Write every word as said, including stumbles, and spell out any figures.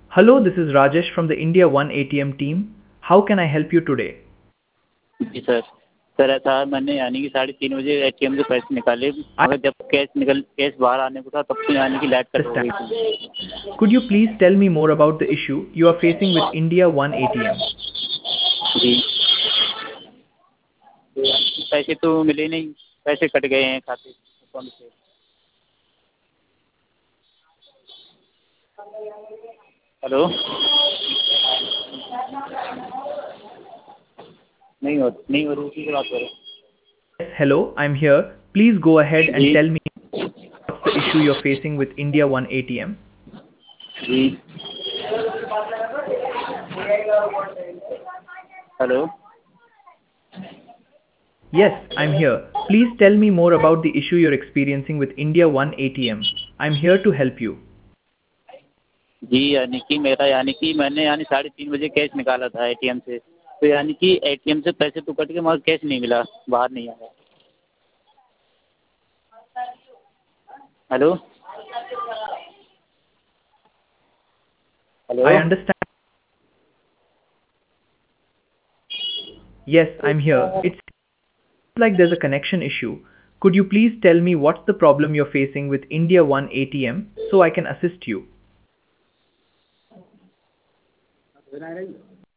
Hello, this is Rajesh from the India One A T M team. How can I help you today? जी sir. Sir ऐसा है, मैंने यानी कि साढ़े तीन बजे एटीएम से पैसे निकाले, I मगर जब कैश निकल कैश बाहर आने को था तब तो यानी कि लाइट कट हो understand. गई थी। Could you please tell me more about the issue you are facing with India One A T M? जी। पैसे तो मिले नहीं, पैसे कट गए हैं खाते अकाउंट से। हेलो। नहीं हो नहीं हो रही, उसी से बात करो। Yes, hello, I'm here. Please go ahead and जी। tell me what's the issue you're facing with India One A T M. जी। Hello. Yes, I'm here. Please tell me more about the issue you're experiencing with India One A T M. I'm here to help you. जी, यानी कि मेरा यानी कि मैंने यानी साढ़े तीन बजे कैश निकाला था एटीएम से, तो यानी कि एटीएम से पैसे तो कट गए मगर कैश नहीं मिला, बाहर नहीं आया। Hello. I hello. understand. Yes, I'm here. It's like there's a connection issue. Could you please tell me what's the problem you're facing with India One A T M so I can assist you?